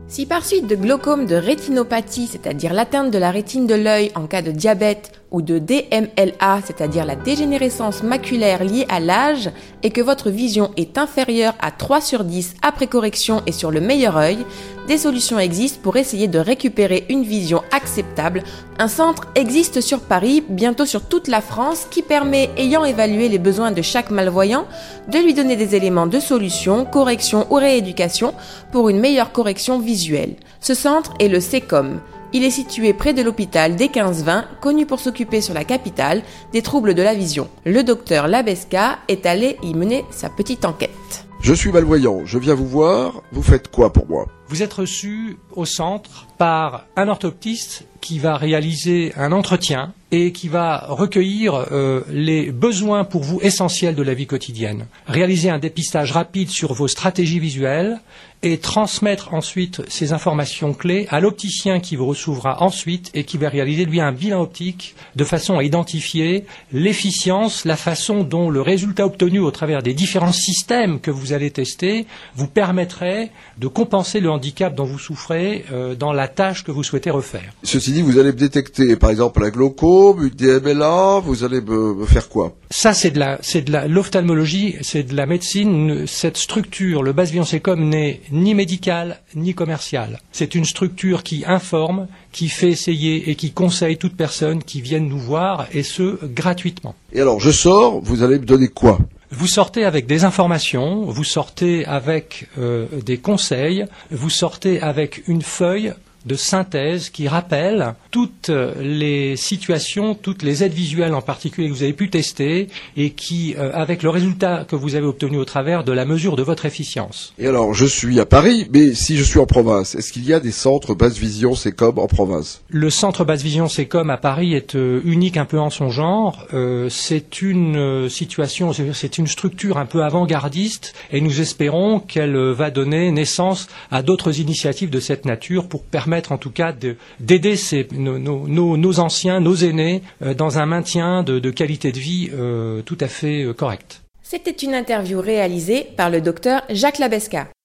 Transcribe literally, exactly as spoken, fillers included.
Si par suite de glaucome de rétinopathie, c'est-à-dire l'atteinte de la rétine de l'œil en cas de diabète, ou de D M L A, c'est-à-dire la dégénérescence maculaire liée à l'âge, et que votre vision est inférieure à trois sur dix après correction et sur le meilleur œil, des solutions existent pour essayer de récupérer une vision acceptable. Un centre existe sur Paris, bientôt sur toute la France, qui permet, ayant évalué les besoins de chaque malvoyant, de lui donner des éléments de solution, correction ou rééducation pour une meilleure correction visuelle. Ce centre est le SECOM. Il est situé près de l'hôpital des quinze vingt, connu pour s'occuper sur la capitale des troubles de la vision. Le docteur Labesca est allé y mener sa petite enquête. Je suis malvoyant, je viens vous voir, vous faites quoi pour moi ? Vous êtes reçu au centre par un orthoptiste qui va réaliser un entretien et qui va recueillir euh, les besoins pour vous essentiels de la vie quotidienne. Réaliser un dépistage rapide sur vos stratégies visuelles et transmettre ensuite ces informations clés à l'opticien qui vous recevra ensuite et qui va réaliser lui un bilan optique de façon à identifier l'efficience, la façon dont le résultat obtenu au travers des différents systèmes que vous allez tester vous permettrait de compenser le handicap dont vous souffrez euh, dans la tâche que vous souhaitez refaire. Ceci dit, vous allez me détecter par exemple la glaucome, une D M L A, vous allez me, me faire quoi ? Ça, c'est de la, c'est de la, l'ophtalmologie, c'est de la médecine. Cette structure, le Basse Vision SECOM, n'est ni médicale ni commerciale. C'est une structure qui informe, qui fait essayer et qui conseille toute personne qui vienne nous voir, et ce, gratuitement. Et alors, je sors, vous allez me donner quoi ? Vous sortez avec des informations, vous sortez avec euh, des conseils, vous sortez avec une feuille de synthèse qui rappelle toutes les situations, toutes les aides visuelles en particulier que vous avez pu tester et qui, euh, avec le résultat que vous avez obtenu au travers de la mesure de votre efficience. Et alors, je suis à Paris, mais si je suis en province, est-ce qu'il y a des centres Basse Vision SECOM en province ? Le centre Basse Vision SECOM à Paris est euh, unique un peu en son genre. Euh, c'est une euh, situation, c'est, c'est une structure un peu avant-gardiste et nous espérons qu'elle euh, va donner naissance à d'autres initiatives de cette nature pour permettre en tout cas de, d'aider ces, nos, nos, nos anciens, nos aînés, euh, dans un maintien de, de qualité de vie euh, tout à fait euh, correcte. C'était une interview réalisée par le docteur Jacques Labesca.